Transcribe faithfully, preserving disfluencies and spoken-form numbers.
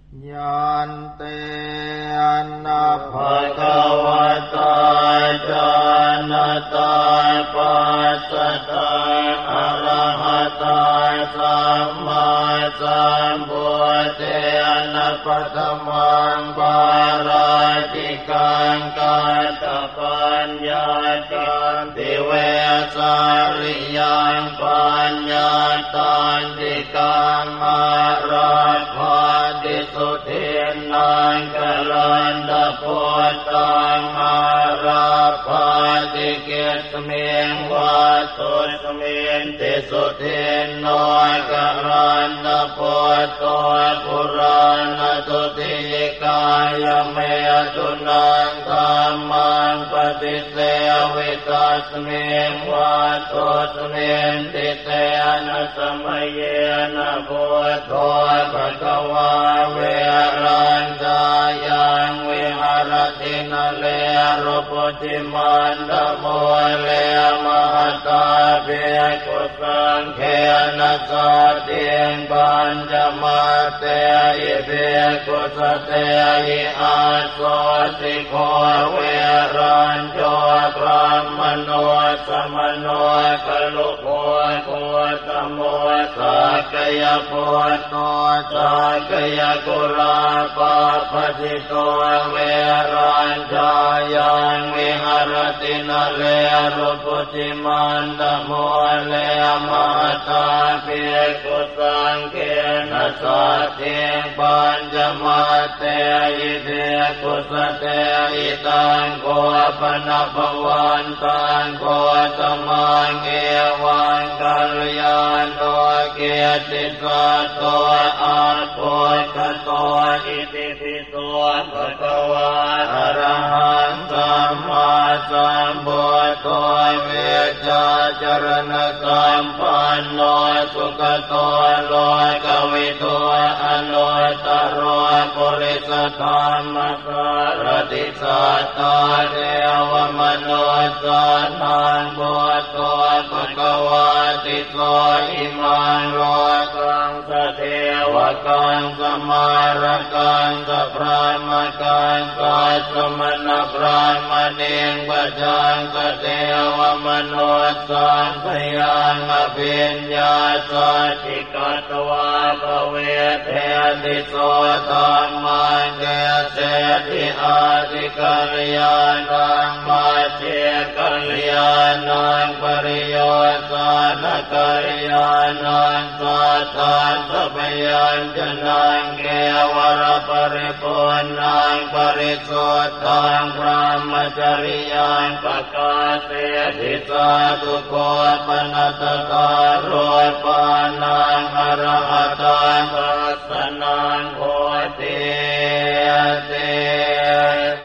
ยันเตนะภะคะวะโตจานะตาปัสสะตาอะระหะตาสัมมาสัมพุทเทนะปัตมังปาราติกังกัตตปัญญาตันติเวสาริยังปัญญาตันติกังมาราภาติสุทินังกลันตะโพตังมาราภาติเกสเมงวาตุสเมนติสุทินโนกลันตะโพตัวปุราณตุติกายเมตุนังธัมมังปฏิเสวิตัสเมงวาตุสเมนติเตนะสมัยเยนะโพธิภะคะวาเวรัญจายังวิหารตินะเลรุปติมันตโมเลมหตาเบกุสังเขนะสัตติปัญจมาเตอิเบกุสเตอิอาโสติโคเวรัญโจพระมโนสมโนกลุโภโคตโมสักยโพโตสักยกุลาปะปะจิโตเวรัญจายังวิหารตินะเลรุปติมันตโมเลมหตาเบกุสังเขนะสัตติปัญจมาเตอิเบกุสเตอิตังโกปนะภวันตังโกตมังเอวังกัลยาโนเกติสัตโตอาโปคะโตอิติปิโสภะคะวะอะระหังสัมมาสัมพุทโธเวชาจรณะสัมปันโนสุขโตโลกวิทูอนุตตรปุริสธรรมสารติสัตตาเทวมนุสสานังพุทโธภะคะวะติโสอิมังโลกังสเทวกังสมารกังสพรามกังสัสสมณพรามเนงปัจจังสเทวมนุสสังขยังอภิญญาสัจจิกัตวะภเวเทติโสธัมมังเกเสติอาติกัลยาณังมาเชกัลยาณังปริโยสานกัลยาณังสัทธาสัพยัญชนะเกวรปริปุณังปริสุทธังพรหมจริยังปกาเสติสาธุโกปนัสตาโรปานังอรหัตังปัสสนังโอ